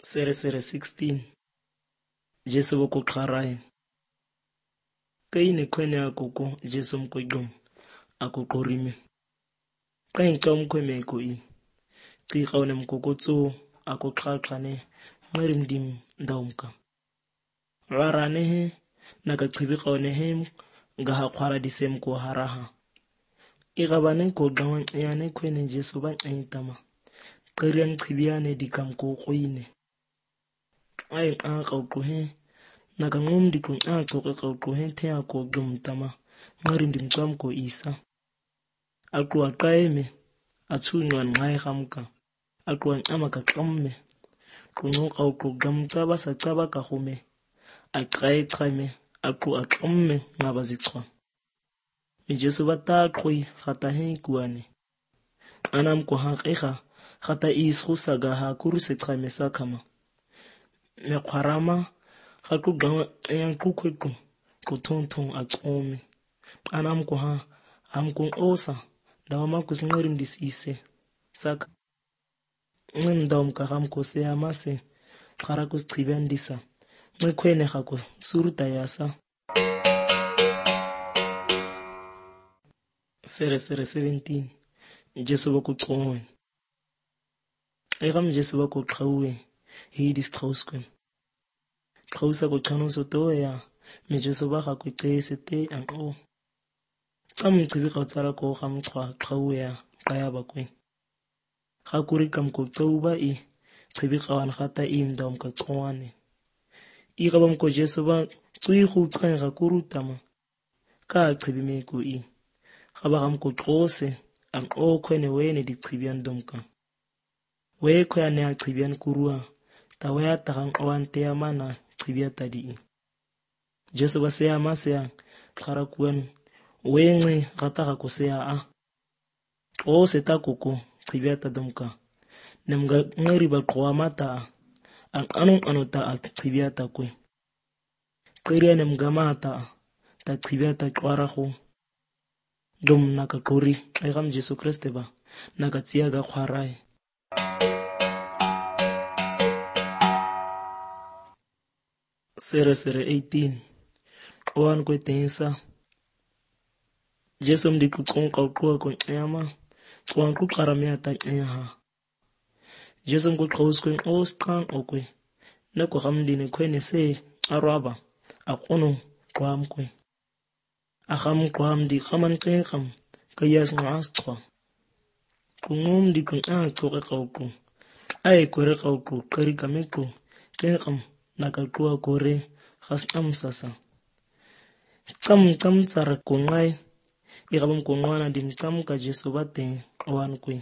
Sere 16 Jesu bokuqharaye kayine khwene akoko Jesu mkwegom akoqorime qainqa umkhweme ko I qiqa one mkokotso akoqhaqane nqirimdim ndawmka warane he nakachibiqa one he ngaha qhwara disem ko haraha igabane ko gawan yana khwene Jesu ba ntama qirian chibiane dikam ko qoine ay qawquhe nakanqum dikun aqoqe qawquhe the ako gumtama nqirindim qam ko Isa aqwa qaime athunwan ngai gamka aqwan amaka qamme qunqo qawqu gamca basacaba ka hume aqai qaime aqu aqamme ngabazixwa Jesu bata qoi khata he kuane anam ko haqiqa khata isrusaga ha kuruse qaime sakama me qharama khaqu gawa yan kukweko kuthonthong aqome anam ko ha amkun osa dawama kusinqirim disise saka ndawm ka gamko se amase khara kustribyandisa ngikhwene khako suruta yasa Sere 17 Jesu bokuqhowe egam Jesu bokuqhawe he distrauskwe qhausa ko qhanuso toya me Jesu ba ga kwecese te anqo tsam qibi qawtsara ko gamchwa qhawe qaya bakwe ga kuri kam ko tsuba I qibi qawan khata imdawm ka qwane I gabam ko Jesu ba tsui go tsaya ga kurutama ka qibi me ko I gaba gam ko qose anqo khwene wene diqhibyan domka we khwane aqhibyan kurua tawaya tagang awante amana qhibya tadi Jesu ba se amasya khara kuan wenqe gata ga ko se a o se ta koko qhibya tadomka nemga ngari ba qwamata an anong anota qhibya ta kwe qiriya nemga mata ta qhibya ta qwara go dom naka qori egam Jesu Kriste ba naka tsiya ga khwarai Sere 18 Oan kwe tensa Jesu mdi kutsong qawqwa ko nyama tswan ku qaramya ta nyaha Jesu ko qawus kwen ostran okwe na ko gamdine khwene se arwaba aqono qwam kwe agam qwam di khaman qeqam kayas ngastwa kungum di kun aqoqe qawqu ay kore qawqu qari kameko qeqam nakaqwa kore khasam sasa tsam tsara kungai igabam kunwana dim tsam ka Jesu bate awan kwe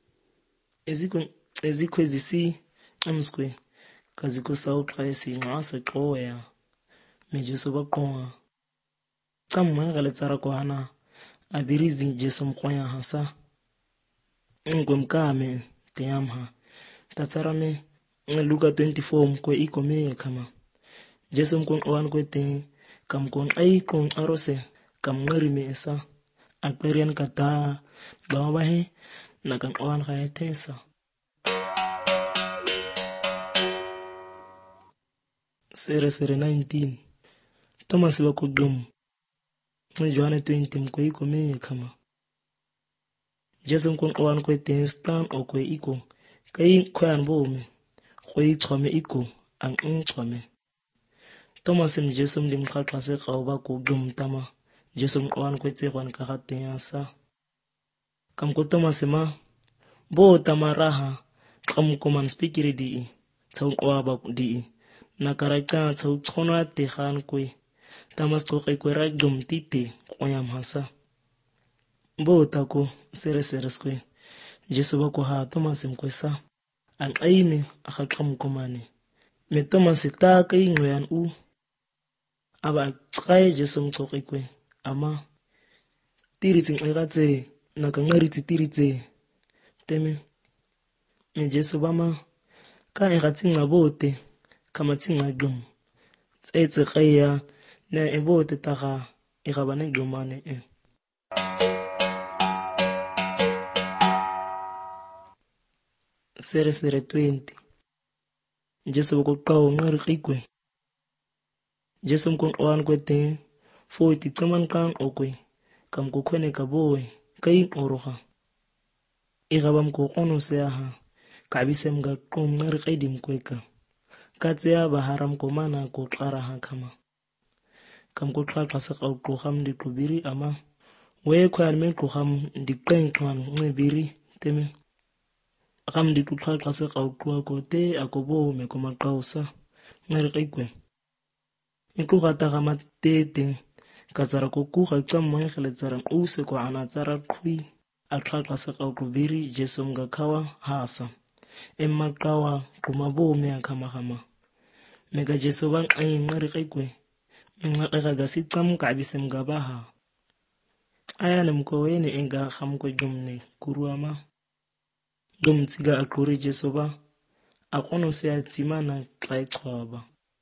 ezikwezisi amskwe kaziko sauqa esi ngasa qoya me Jesu baqwa tsam mangale tsara kwana abirizi Jesu mqwaya hasa ngomkame teyamha tatsarame Luka 24 mkwe ikome kama Jesu mkwe awan kwe te kam kon ay kon arose kam ngarime esa akperian kata bawahe nakan awan kaya tesa Sere 19 Thomas bakugum Johanne 20 mkwe ikome kama Jesu mkwe awan kwe te stan okwe iko kai khwan bomi khoi chome iko ang chome Thomas Jesu mdim khatlase qawba ko gum tama Jesu mwan kwetse kwan kakate yasa kam ko Thomas ma bo tamaraha kam ko man speakeri di tsaw qwaba di nakaraka tsaw tkhona te khan kwe Thomas to kay kwera gum tite qoyam hasa bo tako sere skwe Jesu ba ko ha Thomas mkwesa an aime akhaqam komane me Thomas ta kay ngoyan u aba try Jesu mtokwe ama tiriting iratse nakangaritsi tiritse teme me Jesu bama ka iratsinga bote kama tsinga gum tsetse khaya na ebote taga igabane gumane Sere 20 Jesu bako qaw ngari qikwe. Jesu mkon kwete fo ti taman kan okwe kam ko kwene kaboy kay oroha. Igabam ko kono seaha kabisem ga qom ngari qaydim kweka. Katsea baharam ko mana ko qaraha kama. Kam ko qaqqa saqa qoham di kubiri ama we kwan men qoham di qenqan ngibiri teme. Akam di qaqqa saqa ko te akobo me ko maqausa ngari qikwe. Iko gata ga matete ka tsara ko kuga tsa mo gele tsara o se ko ana tsara qhwi a qaqqa saqa ko biri Jesu mga khawa hasa emma qawa kumabo me akama mega Jesu bang ay ngari qikwe ngaqega ga sicam ka bisem gabaha aya nemko wene enga kham ko jumne kuruama dum tsiga akuri Jesu ba akono se atsimana qaiqhaba.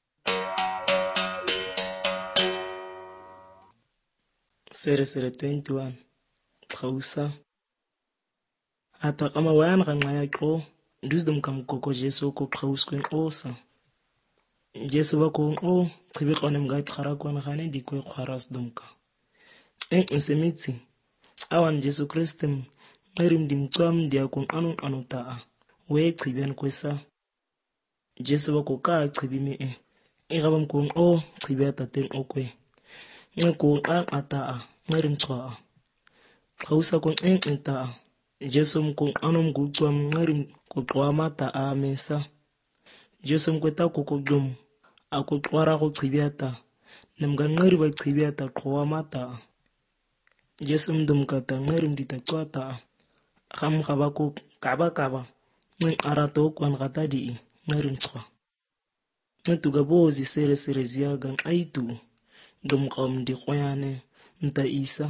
Sere 21 Khausa ata kama wayan ganaya ko ndusdum kam koko Jesu ko khaus kwen osa Jesu ba ko o tsibi qonem ga khara ko ngane di ko kharas dumka semitsi awan Jesu Kristem ngirim dim twam dia kun anu taa we tsibian kwesa Jesu ba ko ka tsibi me igabam ko o tsibiata ten okwe ngako ata ngirim twa khausa ko enta Jesu mko anom gutwam ngirim ko twama ta amesa Jesu mkweta ko dum ako twara ko tsibiata nemga ngiri ba tsibiata twama ta Jesu mdum kata ngirim ditachwata kham khabako kaba ngin arato kwan kata di ngirim twa ntuga bozi sere ziagan aitu dum qom di qoyane nta Isa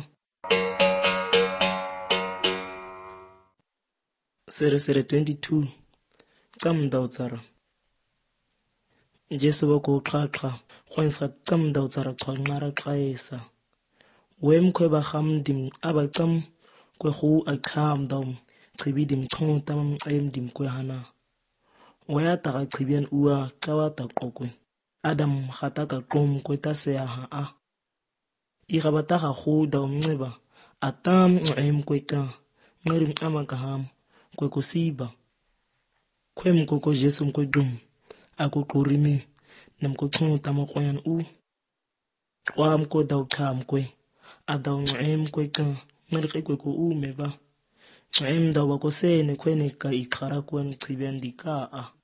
sere 22 kam dautsara Jesu bako qaqqa khwensa kam dautsara qangara qaesa wem kwe ba khamdim aba kam kwe khu akham dam qibidim chonta mam qaimdim kwe hana waya ta qibian uwa kawata qokwe Adam khataka qom kweta seaha a igabata ga khu da umneba atam ngem kweka ngirim amakaham kwe kusiba kwem koko Jesu mko dum ako kurimi nemko chonta maqoyan u kwam ko daw kham kwe adaw ngem kweka ngir kwe ko u meba ngem daw ko sene kwene ka ikhara kwen qibian dika a